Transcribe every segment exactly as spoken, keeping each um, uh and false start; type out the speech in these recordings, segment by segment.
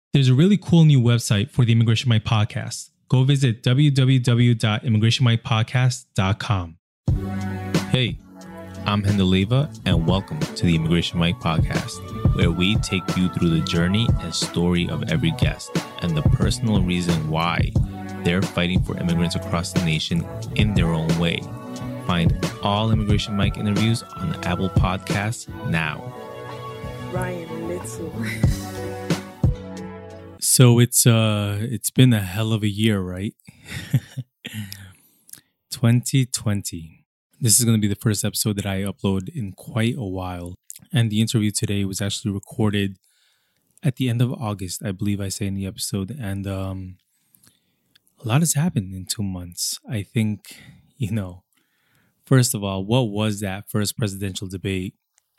There's a really cool new website for the Immigration Mike podcast. Go visit w w w dot immigration mike podcast dot com. Hey, I'm Hendel Leva, and welcome to the Immigration Mike podcast, where we take you through the journey and story of every guest and the personal reason why they're fighting for immigrants across the nation in their own way. Find all Immigration Mike interviews on the Apple Podcasts now. Ryan Little. So it's uh it's been a hell of a year, right? twenty twenty. This is going to be the first episode that I upload in quite a while. And the interview today was actually recorded at the end of August, I believe I say in the episode. And um, a lot has happened in two months. I think, you know, first of all, what was that first presidential debate?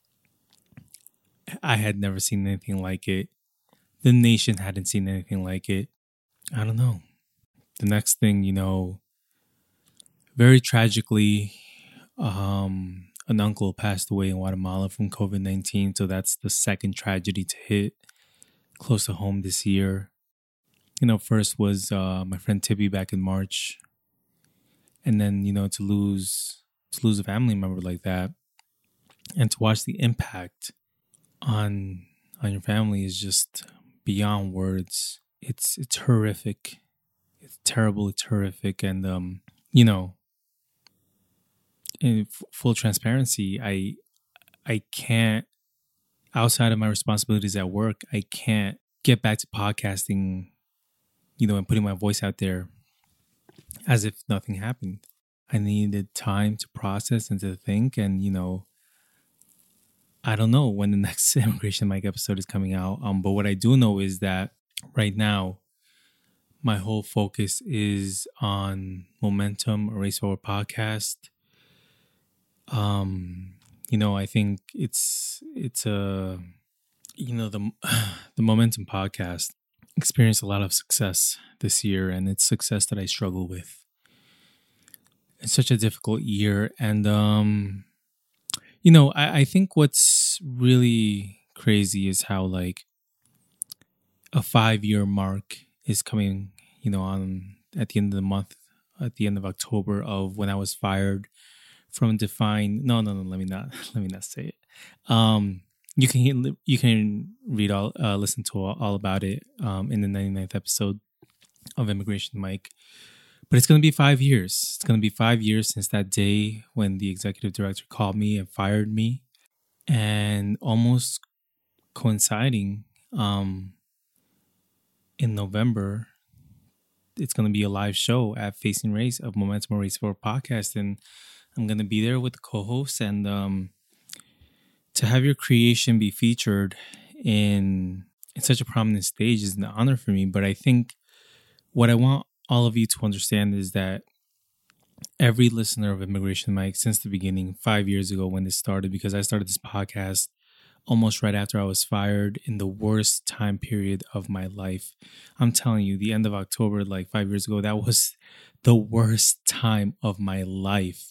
I had never seen anything like it. The nation hadn't seen anything like it. I don't know. The next thing, you know, very tragically, um, an uncle passed away in Guatemala from covid nineteen. So that's the second tragedy to hit close to home this year. You know, first was uh, my friend Tippy back in March. And then, you know, to lose to lose a family member like that and to watch the impact on on your family is just beyond words. It's it's horrific. It's terrible. It's horrific. And um, you know, in f- full transparency, I I can't, outside of my responsibilities at work, I can't get back to podcasting, you know, and putting my voice out there as if nothing happened. I needed time to process and to think, and you know, I don't know when the next Immigration Mike episode is coming out. Um, but what I do know is that right now, my whole focus is on Momentum, a Race Forward podcast. Um, you know, I think it's it's a you know the the Momentum podcast experienced a lot of success this year, and it's success that I struggle with. It's such a difficult year, and um. You know, I, I think what's really crazy is how like a five-year mark is coming, you know, on at the end of the month, at the end of October, of when I was fired from Define. No, no, no. Let me not. Let me not say it. Um, you can you can read all, uh, listen to all, all about it um, in the ninety-ninth episode of Immigration Mike. But it's going to be five years. It's going to be five years since that day when the executive director called me and fired me. And almost coinciding um, in November, it's going to be a live show at Facing Race of Momentum Race Forward podcast. And I'm going to be there with the co-hosts. And um, to have your creation be featured in, in such a prominent stage is an honor for me. But I think what I want all of you to understand is that every listener of Immigration Mike since the beginning, five years ago when this started, because I started this podcast almost right after I was fired in the worst time period of my life. I'm telling you, the end of October, like five years ago, that was the worst time of my life.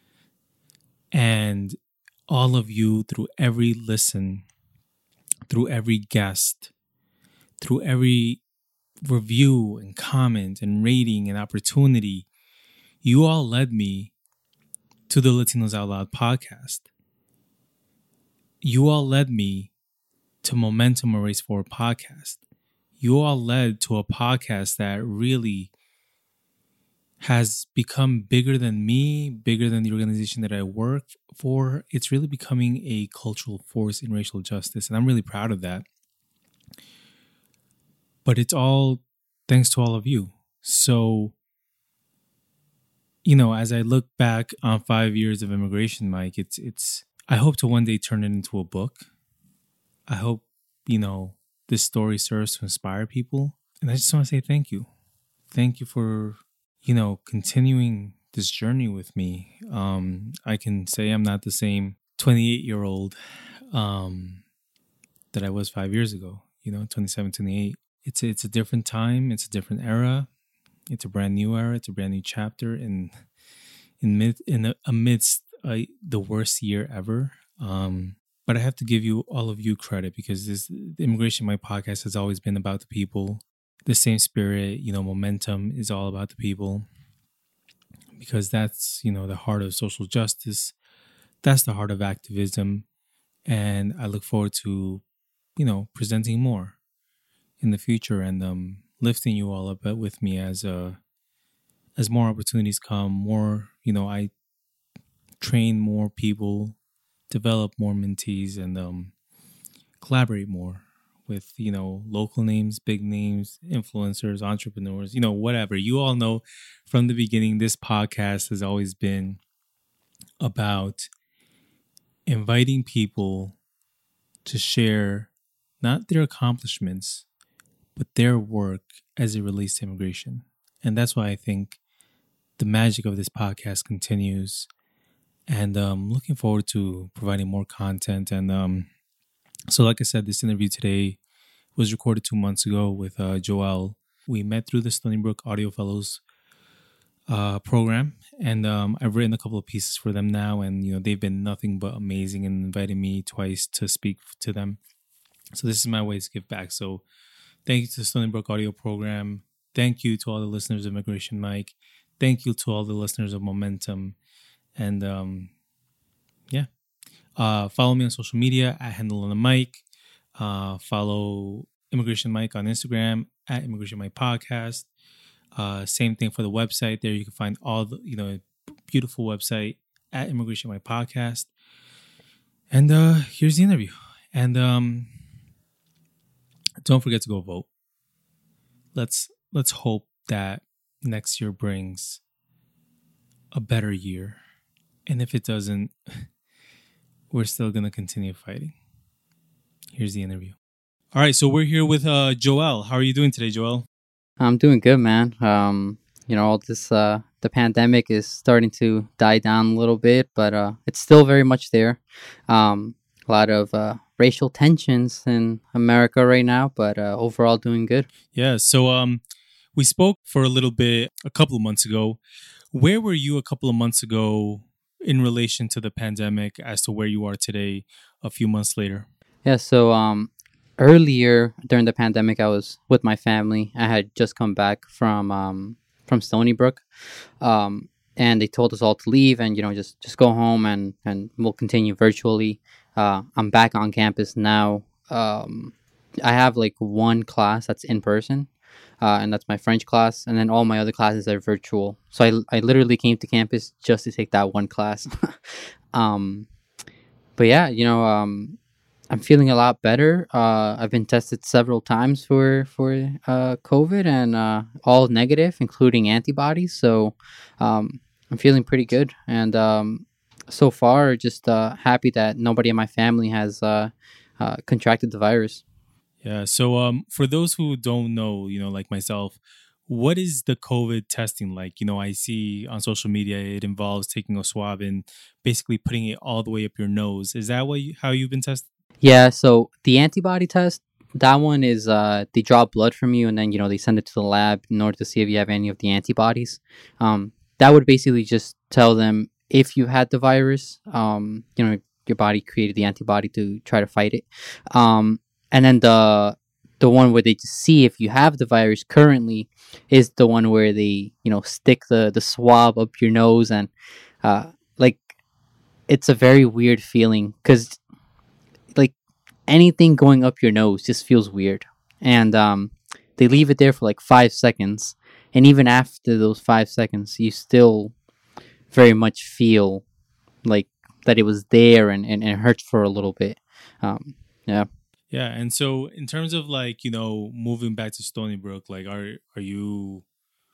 And all of you, through every listen, through every guest, through every review and comment and rating and opportunity, you all led me to the Latinos Out Loud podcast. You all led me to Momentum, a Race Forward podcast. You all led to a podcast that really has become bigger than me, bigger than the organization that I work for. It's really becoming a cultural force in racial justice, and I'm really proud of that. But it's all thanks to all of you. So, you know, as I look back on five years of Immigration Mike, it's it's. I hope to one day turn it into a book. I hope, you know, this story serves to inspire people. And I just want to say thank you. Thank you for, you know, continuing this journey with me. Um, I can say I'm not the same twenty-eight-year-old um, that I was five years ago, you know, twenty-seven, twenty-eight. It's a, it's a different time. It's a different era. It's a brand new era. It's a brand new chapter. And in mid, in the, amidst uh, the worst year ever, um, but I have to give you all of you credit because this the Immigration Mike podcast has always been about the people. The same spirit, you know, momentum is all about the people because that's, you know, the heart of social justice. That's the heart of activism. And I look forward to, you know, presenting more in the future and um, lifting you all up with me as uh, as more opportunities come, more, you know, I train more people, develop more mentees, and um, collaborate more with, you know, local names, big names, influencers, entrepreneurs, you know, whatever. You all know from the beginning, this podcast has always been about inviting people to share not their accomplishments, but their work as it relates to immigration. And that's why I think the magic of this podcast continues. And um, looking forward to providing more content. And um, so, like I said, this interview today was recorded two months ago with uh, Joel. We met through the Stony Brook Audio Fellows uh, program, and um, I've written a couple of pieces for them now, and you know they've been nothing but amazing and invited me twice to speak to them. So this is my way to give back. So thank you to the Stony Brook Audio Program. Thank you to all the listeners of Immigration Mike. Thank you to all the listeners of Momentum. And um, yeah, uh, follow me on social media at Handle on the Mic. Uh, follow Immigration Mike on Instagram at Immigration Mike Podcast. Uh, same thing for the website. There you can find all the, you know, beautiful website at Immigration Mike Podcast. And uh, here's the interview. And um, don't forget to go vote. Let's let's hope that next year brings a better year. And if it doesn't, we're still going to continue fighting. Here's the interview. All right, so we're here with uh, Joel. How are you doing today, Joel? I'm doing good, man. Um, you know, all this, uh, the pandemic is starting to die down a little bit, but uh, it's still very much there. Um, a lot of uh, racial tensions in America right now, but uh, overall doing good. Yeah, so um, we spoke for a little bit a couple of months ago. Where were you a couple of months ago in relation to the pandemic as to where you are today a few months later? Yeah, so um, earlier during the pandemic, I was with my family. I had just come back from um, from Stony Brook, um, and they told us all to leave and, you know, just, just go home and, and we'll continue virtually. Uh, I'm back on campus now. Um, I have like one class that's in person. Uh, and that's my French class, and then all my other classes are virtual. So I, I literally came to campus just to take that one class. um, but yeah, you know, um, I'm feeling a lot better. Uh, I've been tested several times for for uh, COVID, and uh, all negative, including antibodies. So um, I'm feeling pretty good, and um, so far, just uh, happy that nobody in my family has uh, uh, contracted the virus. Yeah. So um, for those who don't know, you know, like myself, what is the COVID testing like? You know, I see on social media it involves taking a swab and basically putting it all the way up your nose. Is that what you, how you've been tested? Yeah. So the antibody test, that one is uh, they draw blood from you and then, you know, they send it to the lab in order to see if you have any of the antibodies. Um, that would basically just tell them if you had the virus, um, you know, your body created the antibody to try to fight it. Um, And then the the one where they just see if you have the virus currently is the one where they, you know, stick the, the swab up your nose. And uh, like, it's a very weird feeling because like anything going up your nose just feels weird. And um, they leave it there for like five seconds. And even after those five seconds, you still very much feel like that it was there and, and, and it hurts for a little bit. Um, yeah. Yeah, and so in terms of like, you know, moving back to Stony Brook, like are are you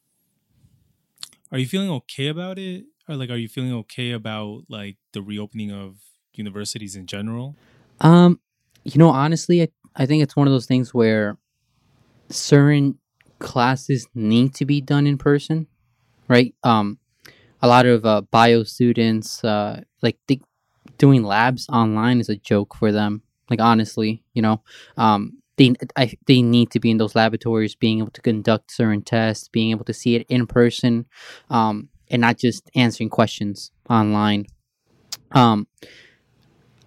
are you feeling okay about it? Or like are you feeling okay about like the reopening of universities in general? Um, you know, honestly, I, I think it's one of those things where certain classes need to be done in person, right? Um, a lot of uh, bio students, uh, like they, doing labs online is a joke for them. Like, honestly, you know, um, they I, they need to be in those laboratories, being able to conduct certain tests, being able to see it in person, um, and not just answering questions online. Um,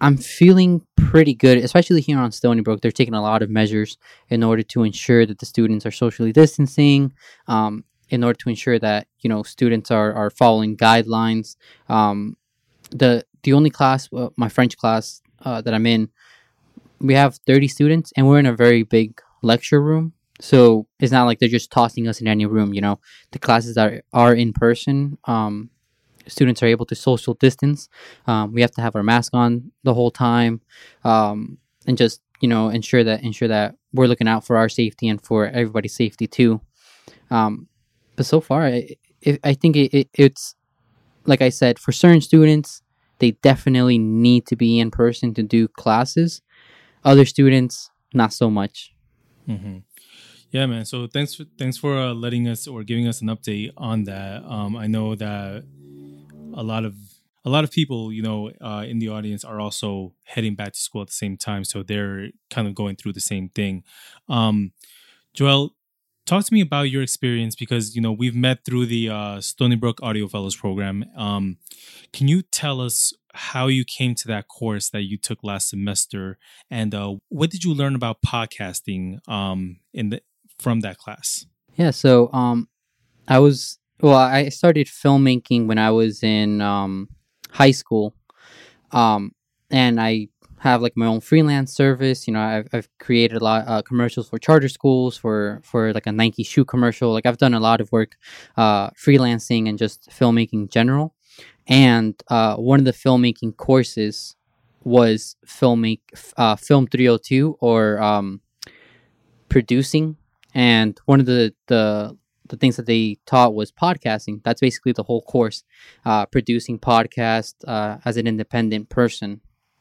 I'm feeling pretty good, especially here on Stony Brook. They're taking a lot of measures in order to ensure that the students are socially distancing, um, in order to ensure that you know students are, are following guidelines. Um, the the only class, uh, my French class uh, that I'm in, we have thirty students, and we're in a very big lecture room. So it's not like they're just tossing us in any room. You know, the classes are are in person. Um, students are able to social distance. Um, we have to have our mask on the whole time, um, and just you know ensure that ensure that we're looking out for our safety and for everybody's safety too. Um, but so far, I, I I think it, it, it's like I said, for certain students, they definitely need to be in person to do classes. Other students, not so much. Mm-hmm. Yeah, man. So thanks for thanks for uh, letting us or giving us an update on that. Um, I know that a lot of a lot of people, you know, uh, in the audience are also heading back to school at the same time, so they're kind of going through the same thing. Um, Joel, talk to me about your experience because you know we've met through the uh, Stony Brook Audio Fellows program. Um, can you tell us how you came to that course that you took last semester, and uh, what did you learn about podcasting um, in the from that class? Yeah. So um, I was well. I started filmmaking when I was in um, high school, um, and I have like my own freelance service. You know, I've, I've created a lot of uh, commercials for charter schools, for for like a Nike shoe commercial. Like I've done a lot of work uh, freelancing and just filmmaking in general. And uh, one of the filmmaking courses was filmmake uh, Film three oh two or um, producing. And one of the, the the things that they taught was podcasting. That's basically the whole course, uh, producing podcast uh, as an independent person.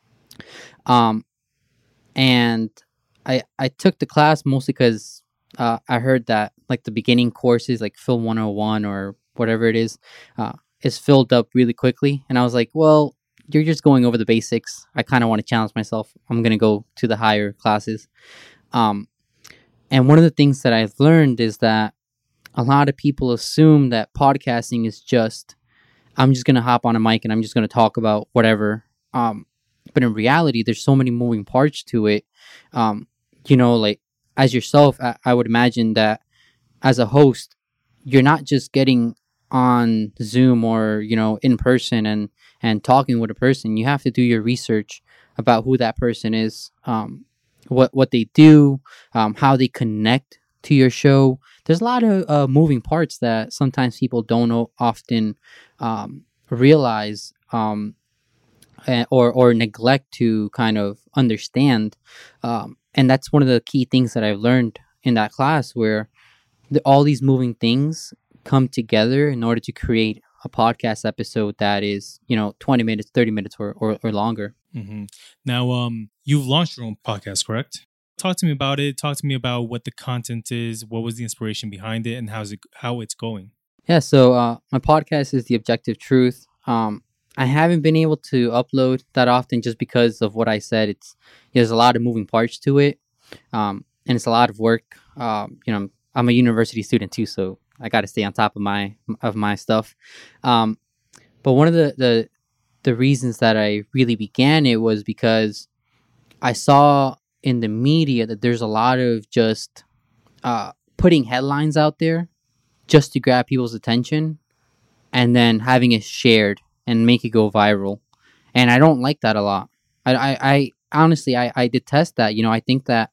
Um, and I I took the class mostly because uh, I heard that like the beginning courses like Film one oh one or whatever it is uh, is filled up really quickly, and I was like, well, you're just going over the basics. I kind of want to challenge myself. I'm gonna go to the higher classes. Um, and one of the things that I've learned is that a lot of people assume that podcasting is just I'm just gonna hop on a mic and I'm just gonna talk about whatever. Um, but in reality, there's so many moving parts to it. Um, you know, like as yourself, I, I would imagine that as a host, you're not just getting on Zoom or you know in person and and talking with a person. You have to do your research about who that person is, um, what what they do, um, how they connect to your show. There's a lot of uh, moving parts that sometimes people don't know, often um, realize um, and, or or neglect to kind of understand. Um, and that's one of the key things that I've learned in that class, where the, all these moving things come together in order to create a podcast episode that is, you know, twenty minutes, thirty minutes or, or, or longer. Mm-hmm. Now, um, you've launched your own podcast, correct? Talk to me about it. Talk to me about what the content is. What was the inspiration behind it, and how's it how it's going? Yeah. So uh, my podcast is The Objective Truth. Um, I haven't been able to upload that often just because of what I said. It's there's a lot of moving parts to it, um, and it's a lot of work. Um, you know, I'm, I'm a university student too, so I got to stay on top of my of my stuff. Um, but one of the, the the reasons that I really began it was because I saw in the media that there's a lot of just uh, putting headlines out there just to grab people's attention, and then having it shared and make it go viral. And I don't like that a lot. I I, I honestly I, I detest that. You know, I think that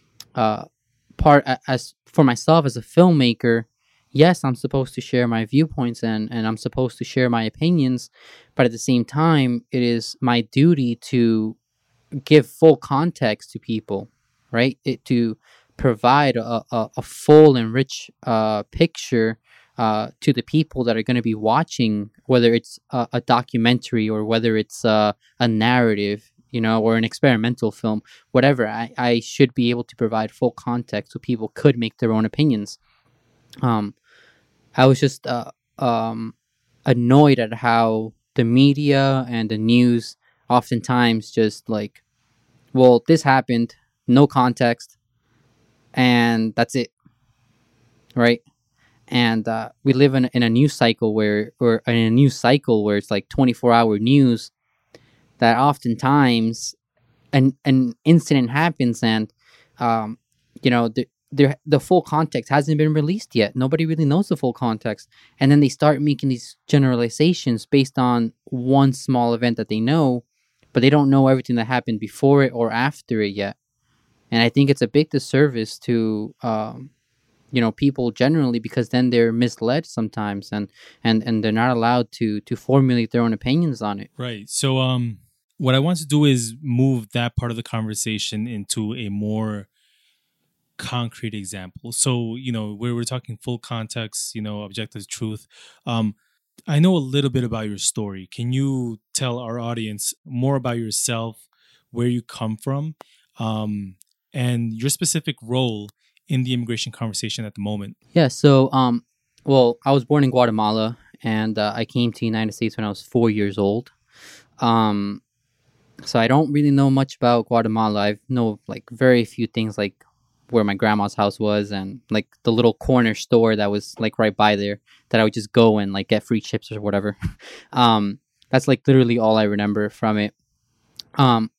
uh, part as for myself as a filmmaker. Yes, I'm supposed to share my viewpoints and, and I'm supposed to share my opinions, but at the same time, it is my duty to give full context to people, right? It, to provide a, a, a full and rich uh, picture uh, to the people that are going to be watching, whether it's a, a documentary or whether it's a, a narrative, you know, or an experimental film, whatever. I, I should be able to provide full context so people could make their own opinions. Um, I was just uh, um, annoyed at how the media and the news oftentimes just like, well, this happened, no context, and that's it, right? And uh, we live in in a news cycle where, or in a news cycle where it's like twenty-four hour news, that oftentimes an an incident happens and um you know the the the full context hasn't been released yet. Nobody really knows the full context, and then they start making these generalizations based on one small event that they know, but they don't know everything that happened before it or after it yet. And I think it's a big disservice to um you know people generally, because then they're misled sometimes, and and and they're not allowed to to formulate their own opinions on it. Right. So um what I want to do is move that part of the conversation into a more concrete example. So, you know, where we're talking full context, you know, objective truth. Um, I know a little bit about your story. Can you tell our audience more about yourself, where you come from, um, and your specific role in the immigration conversation at the moment? Yeah, so um well, I was born in Guatemala, and uh, I came to the United States when I was four years old. Um so I don't really know much about Guatemala. I know like very few things, like where my grandma's house was, and like the little corner store that was like right by there that I would just go and like get free chips or whatever. um that's like literally all I remember from it. Um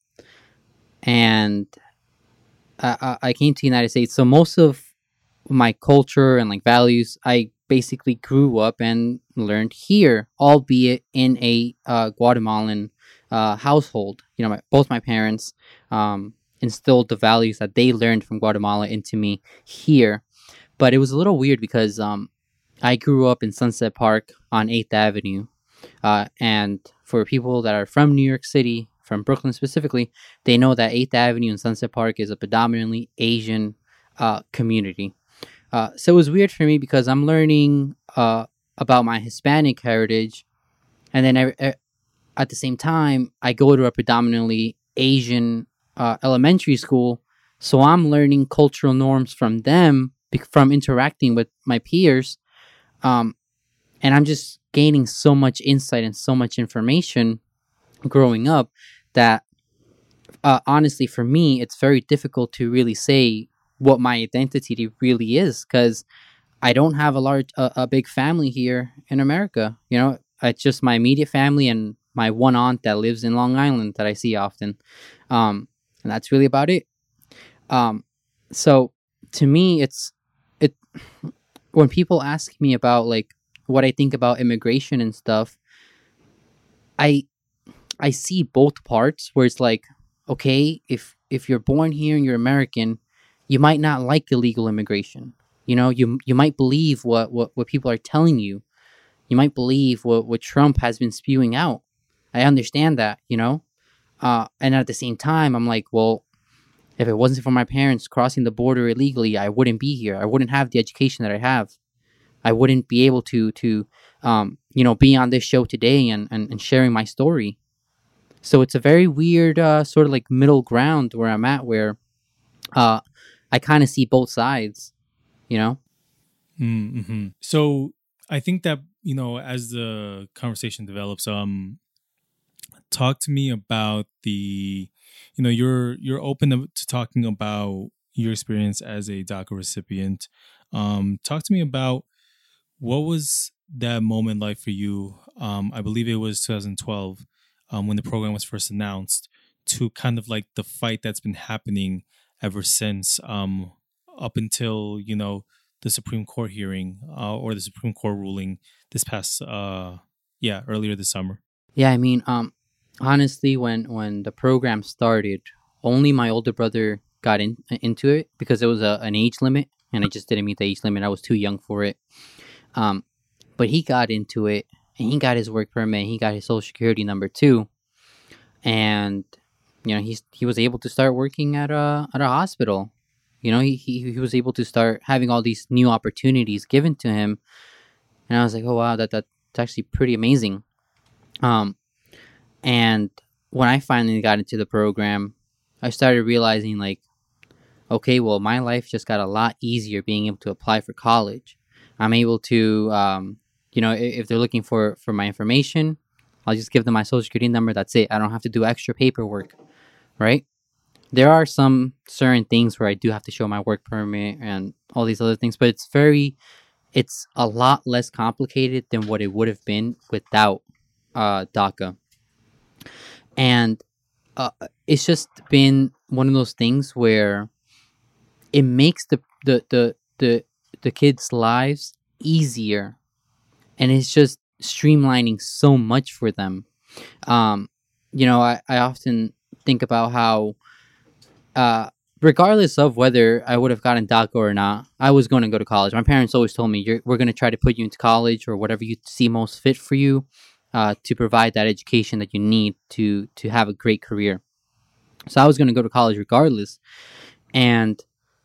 and I, I I came to the United States, so most of my culture and like values I basically grew up and learned here, albeit in a uh, Guatemalan uh, household. You know, my, both my parents um, instilled the values that they learned from Guatemala into me here. But it was a little weird because um, I grew up in Sunset Park on eighth Avenue. Uh, and for people that are from New York City, from Brooklyn specifically, they know that eighth Avenue and Sunset Park is a predominantly Asian uh, community. Uh, so it was weird for me because I'm learning uh, about my Hispanic heritage, and then I, I, at the same time, I go to a predominantly Asian uh, elementary school, so I'm learning cultural norms from them, bec- from interacting with my peers, um, and I'm just gaining so much insight and so much information growing up that, uh, honestly, for me, it's very difficult to really say what my identity really is, because I don't have a large, a, a big family here in America. You know, it's just my immediate family and my one aunt that lives in Long Island that I see often, um, and that's really about it. Um, so to me, it's it when people ask me about like what I think about immigration and stuff, I I see both parts where it's like, okay, if if you're born here and you're American, you might not like illegal immigration. You know, you you might believe what, what, what people are telling you. You might believe what, what Trump has been spewing out. I understand that, you know? Uh, and at the same time, I'm like, well, if it wasn't for my parents crossing the border illegally, I wouldn't be here. I wouldn't have the education that I have. I wouldn't be able to, to um, you know, be on this show today and, and, and sharing my story. So it's a very weird uh, sort of like middle ground where I'm at, where uh, I kind of see both sides, you know? Mm-hmm. So I think that, you know, as the conversation develops, um, talk to me about the, you know, you're you're open to, to talking about your experience as a DACA recipient. Um, talk to me about what was that moment like for you. Um, I believe it was twenty twelve um, when the program was first announced, to kind of like the fight that's been happening ever since, um, up until, you know, the Supreme Court hearing uh, or the Supreme Court ruling this past, uh, yeah, earlier this summer. Yeah, I mean, um, honestly, when when the program started, only my older brother got in into it because it was a, an age limit, and I just didn't meet the age limit. I was too young for it. Um, but he got into it, and he got his work permit. He got his social security number too, and you know, he's he was able to start working at a at a hospital. You know, he, he he was able to start having all these new opportunities given to him, and I was like, oh wow, that that's actually pretty amazing. Um, and when I finally got into the program, I started realizing like, okay, well, my life just got a lot easier being able to apply for college. I'm able to, um, you know, if they're looking for for my information, I'll just give them my social security number. That's it. I don't have to do extra paperwork, right? There are some certain things where I do have to show my work permit and all these other things, but it's very, it's a lot less complicated than what it would have been without uh, DACA. And uh, it's just been one of those things where it makes the the the the, the kids' lives easier, and it's just streamlining so much for them. Um, you know, I, I often think about how, uh, regardless of whether I would have gotten DACA or not, I was going to go to college. My parents always told me, You're, we're going to try to put you into college or whatever you see most fit for you, uh, to provide that education that you need to to have a great career. So I was going to go to college regardless. And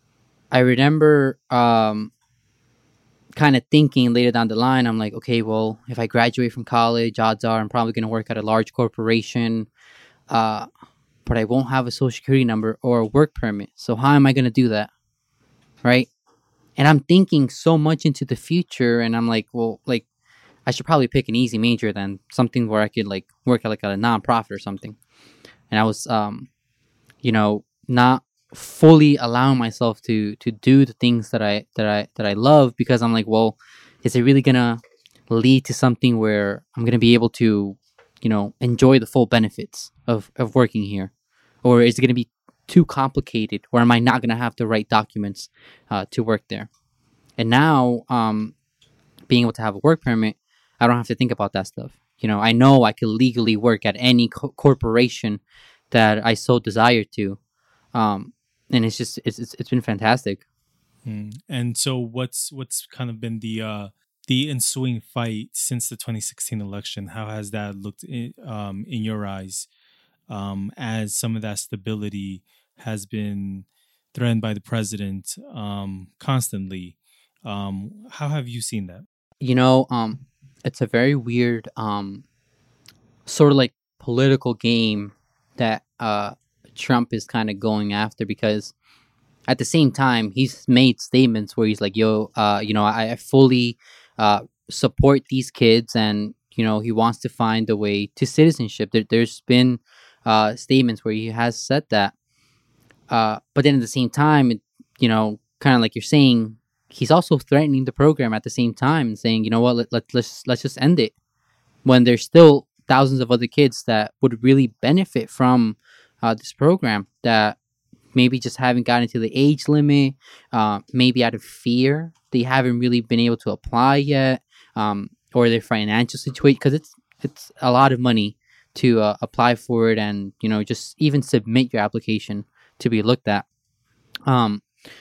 I remember um, kind of thinking later down the line, I'm like, okay, well, if I graduate from college, odds are I'm probably going to work at a large corporation, uh, but I won't have a social security number or a work permit. So how am I going to do that? Right? And I'm thinking so much into the future, and I'm like, well, like, I should probably pick an easy major then, something where I could like work at like a nonprofit or something. And I was, um, you know, not fully allowing myself to to do the things that I that I that I love, because I'm like, well, is it really gonna lead to something where I'm gonna be able to, you know, enjoy the full benefits of of working here, or is it gonna be too complicated, or am I not gonna have the right documents uh, to work there? And now, um, being able to have a work permit, I don't have to think about that stuff. You know, I know I could legally work at any co- corporation that I so desire to. Um, and it's just it's, it's it's been fantastic. Mm. And so, what's what's kind of been the uh, the ensuing fight since the twenty sixteen election? How has that looked in, um, in your eyes, um, as some of that stability has been threatened by the president um, constantly? Um, how have you seen that? You know, um, it's a very weird, um, sort of like political game that uh, Trump is kind of going after, because at the same time he's made statements where he's like, yo, uh, you know, I, I fully uh, support these kids, and you know, he wants to find a way to citizenship. There, there's been uh, statements where he has said that, uh, but then at the same time, it, you know, kind of like you're saying, he's also threatening the program at the same time and saying, you know what, let, let, let's let's just end it, when there's still thousands of other kids that would really benefit from uh, this program, that maybe just haven't gotten to the age limit, uh, maybe out of fear they haven't really been able to apply yet, um, or their financial situation, because it's it's a lot of money to uh, apply for it, and you know, just even submit your application to be looked at. Um,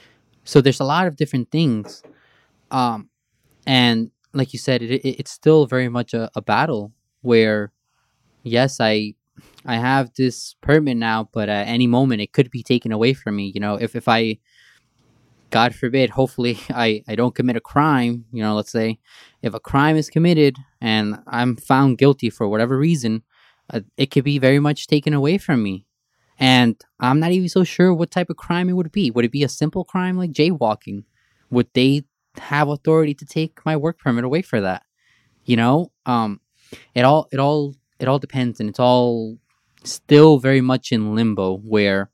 so there's a lot of different things, um, and like you said, it, it, it's still very much a, a battle where, yes, I I have this permit now, but at any moment it could be taken away from me. You know, if, if I, God forbid, hopefully I, I don't commit a crime, you know, let's say if a crime is committed and I'm found guilty for whatever reason, uh, it could be very much taken away from me. And I'm not even so sure what type of crime it would be. Would it be a simple crime like jaywalking? Would they have authority to take my work permit away for that? You know, um, it all, it all, it all depends, and it's all still very much in limbo, where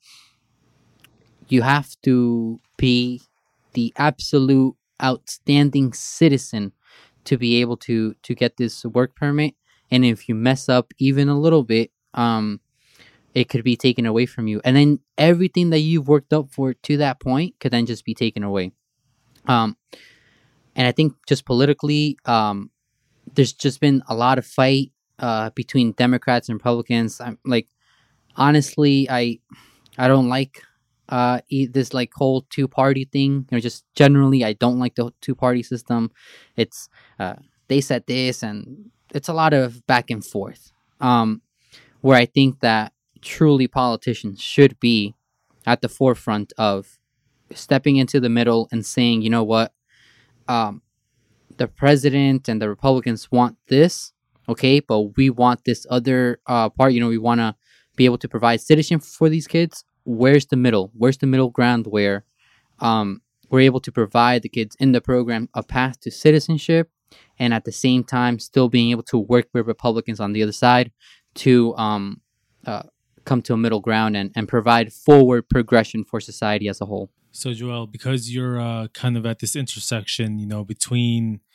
you have to be the absolute outstanding citizen to be able to to get this work permit. And if you mess up even a little bit, um, it could be taken away from you, and then everything that you've worked up for to that point could then just be taken away. Um, and I think just politically, um, there's just been a lot of fight uh, between Democrats and Republicans. I'm like, honestly, I I don't like uh, e- this like whole two party thing. You know, just generally, I don't like the two party system. It's uh, they said this, and it's a lot of back and forth. Um, where I think that truly politicians should be at the forefront of stepping into the middle and saying, you know what, um, the president and the Republicans want this, okay, but we want this other uh, part. You know, we want to be able to provide citizenship for these kids. Where's the middle? Where's the middle ground where um, we're able to provide the kids in the program a path to citizenship, and at the same time still being able to work with Republicans on the other side to um, uh, come to a middle ground and, and provide forward progression for society as a whole. So, Joel, because you're uh, kind of at this intersection, you know, between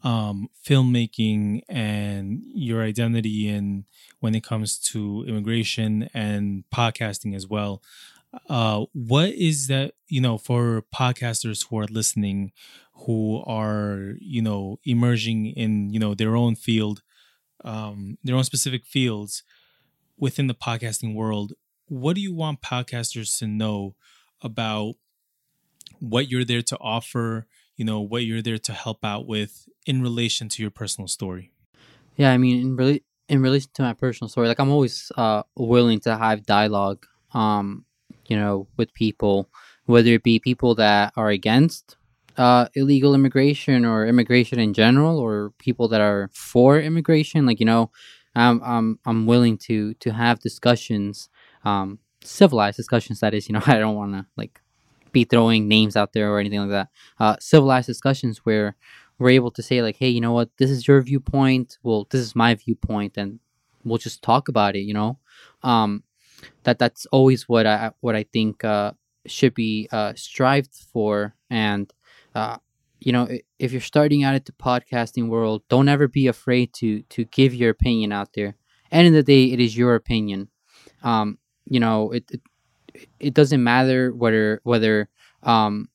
um, filmmaking and your identity in when it comes to immigration and podcasting as well. Uh, what is that, you know, for podcasters who are listening, who are, you know, emerging in, you know, their own field, um, their own specific fields within the podcasting world, what do you want podcasters to know about what you're there to offer, you know, what you're there to help out with in relation to your personal story? Yeah, I mean, in really in relation to my personal story, like I'm always uh willing to have dialogue, um, you know, with people, whether it be people that are against uh illegal immigration or immigration in general, or people that are for immigration. Like, you know, I'm I'm I'm willing to to have discussions, um, civilized discussions. That is, you know, I don't want to like be throwing names out there or anything like that. Uh, civilized discussions where we're able to say like, hey, you know what, this is your viewpoint. Well, this is my viewpoint, and we'll just talk about it. You know, um, that that's always what I what I think uh, should be uh, strived for. And uh, you know, i- if you're starting out at the podcasting world, don't ever be afraid to to give your opinion out there. End of the day, it is your opinion. Um, you know, it, it it doesn't matter whether whether um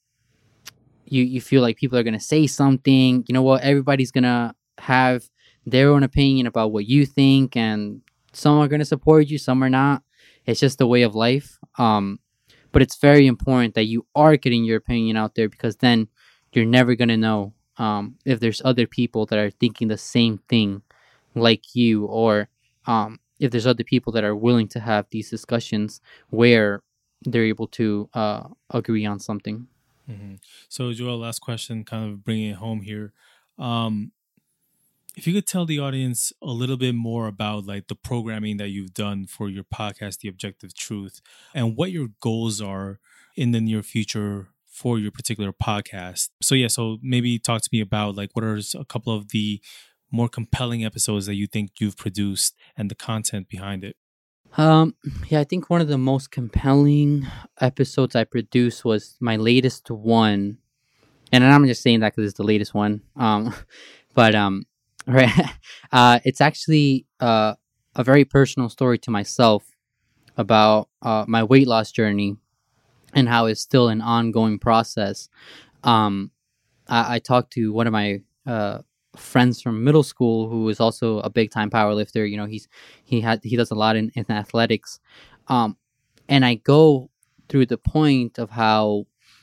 you you feel like people are gonna say something. You know what? Everybody's gonna have their own opinion about what you think, and some are gonna support you, some are not. It's just the way of life. Um, but it's very important that you are getting your opinion out there, because then you're never gonna know um if there's other people that are thinking the same thing like you, or um if there's other people that are willing to have these discussions where they're able to uh agree on something. hmm So, Joel, last question, kind of bringing it home here. Um, if you could tell the audience a little bit more about like the programming that you've done for your podcast, The Objective Truth, and what your goals are in the near future for your particular podcast. So yeah, so maybe talk to me about like what are a couple of the more compelling episodes that you think you've produced and the content behind it. Um, yeah, I think one of the most compelling episodes I produced was my latest one, and I'm just saying that because it's the latest one. Um, but um, right, uh, it's actually uh a very personal story to myself about uh my weight loss journey and how it's still an ongoing process. Um, I, I talked to one of my uh friends from middle school who is also a big time power lifter. You know, he's he had he does a lot in, in athletics. Um, and I go through the point of how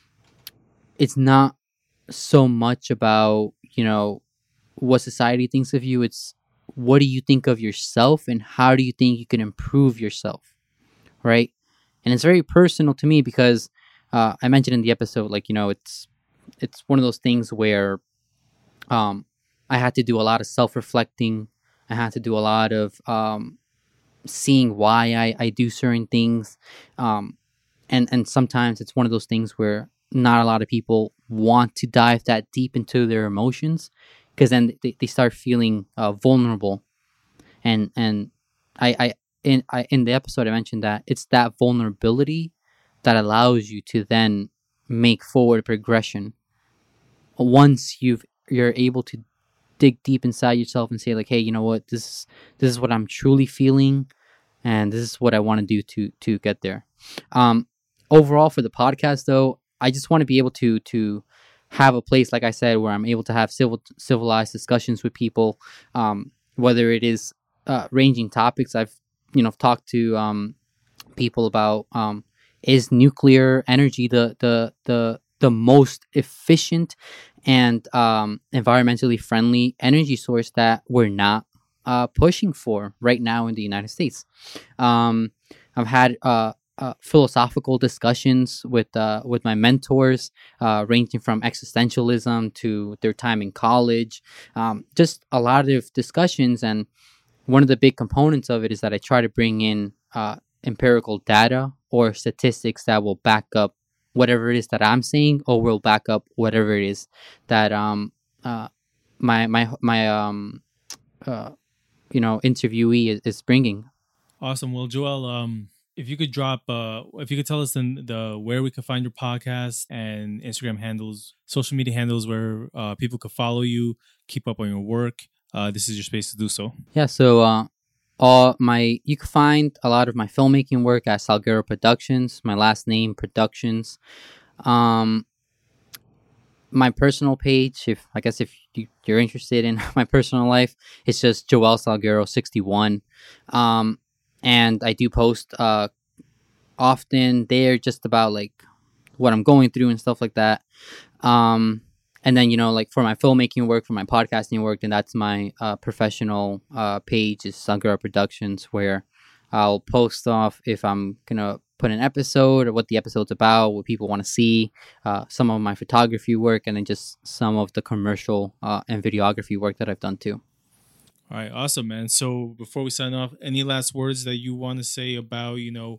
it's not so much about, you know, what society thinks of you. It's what do you think of yourself, and how do you think you can improve yourself, right? And it's very personal to me because uh, I mentioned in the episode, like, you know, it's it's one of those things where um, I had to do a lot of self reflecting. I had to do a lot of um, seeing why I, I do certain things. Um, and, and sometimes it's one of those things where not a lot of people want to dive that deep into their emotions, because then they, they start feeling uh, vulnerable. And, and I, I, in, I, in the episode, I mentioned that it's that vulnerability that allows you to then make forward progression. Once you've you're able to dig deep inside yourself and say like, hey, you know what, this this is what I'm truly feeling, and this is what I want to do to to get there. Um, overall for the podcast though, I just want to be able to to have a place, like I said, where I'm able to have civil civilized discussions with people, um, whether it is uh, ranging topics. I've you know talked to um, people about um, is nuclear energy the the the the most efficient and um, environmentally friendly energy source that we're not uh, pushing for right now in the United States. Um, I've had uh, uh, philosophical discussions with uh, with my mentors, uh, ranging from existentialism to their time in college. Um, just a lot of discussions, and one of the big components of it is that I try to bring in uh, empirical data or statistics that will back up whatever it is that I'm saying, or will back up whatever it is that um uh my my my um uh you know interviewee is, is bringing. Awesome. Well, Joel, um, if you could drop, uh, if you could tell us the, the where we could find your podcast and Instagram handles, social media handles where uh, people could follow you, keep up on your work. Uh, this is your space to do so. Yeah, so uh, all my you can find a lot of my filmmaking work at Salguero Productions. My last name Productions. Um, my personal page, if I guess if you, you're interested in my personal life, it's just Joel Salguero sixty-one. Um, and I do post uh often there just about like what I'm going through and stuff like that. Um, and then, you know, like for my filmmaking work, for my podcasting work, then that's my uh, professional uh, page is Salguero Productions, where I'll post off if I'm going to put an episode or what the episode's about, what people want to see, uh, some of my photography work, and then just some of the commercial uh, and videography work that I've done too. All right, awesome, man. So before we sign off, any last words that you want to say about, you know,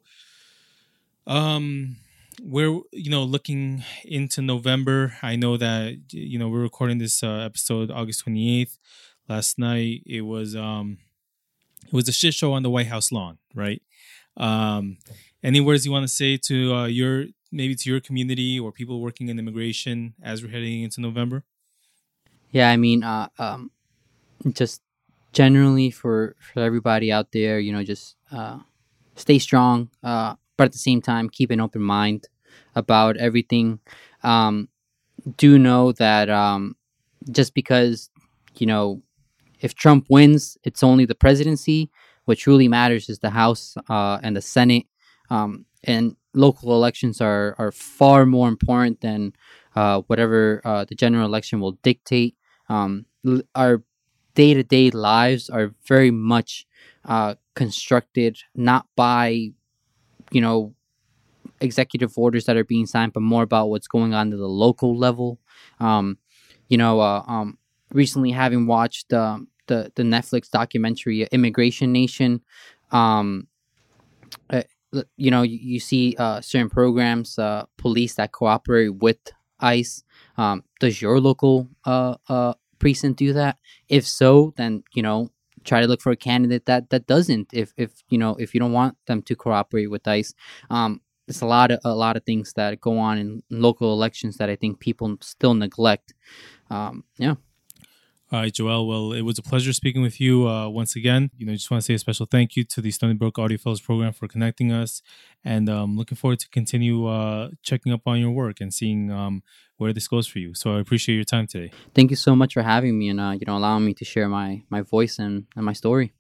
um, we're, you know, looking into November. I know that, you know, we're recording this uh, episode August twenty-eighth. Last night, it was, um, it was a shit show on the White House lawn, right? Um, any words you want to say to uh, your, maybe to your community or people working in immigration as we're heading into November? Yeah, I mean, uh, um, just generally for, for everybody out there, you know, just uh, stay strong, uh, but at the same time, keep an open mind about everything. Um, do know that um, just because, you know, if Trump wins, it's only the presidency. What truly matters is the House uh, and the Senate. Um, and local elections are, are far more important than uh, whatever uh, the general election will dictate. Um, l- our day-to-day lives are very much uh, constructed not by, you know, executive orders that are being signed, but more about what's going on at the local level. Um, you know, uh, um, recently having watched um, the the Netflix documentary Immigration Nation, um, uh, you know, you, you see uh, certain programs, uh, police that cooperate with ICE. Um, does your local uh, uh, precinct do that? If so, then, you know, try to look for a candidate that that doesn't. If if you know if you don't want them to cooperate with ICE, um, there's a lot of a lot of things that go on in local elections that I think people still neglect. Um, yeah. All right, Joel. Well, it was a pleasure speaking with you uh, once again. You know, just want to say a special thank you to the Stony Brook Audio Fellows program for connecting us, and um, looking forward to continue uh, checking up on your work and seeing um, where this goes for you. So I appreciate your time today. Thank you so much for having me and uh, you know allowing me to share my my voice and, and my story.